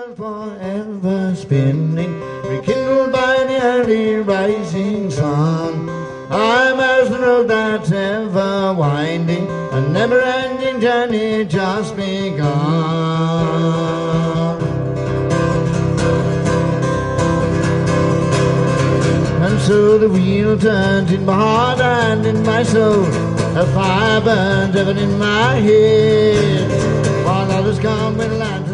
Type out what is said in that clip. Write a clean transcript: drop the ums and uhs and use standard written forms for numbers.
forever spinning, rekindled by the early rising sun. I'm as the road that's ever winding, a never-ending journey just begun. And so the wheel turns in my heart and in my soul, a fire burns ever in my head, while others come with lanterns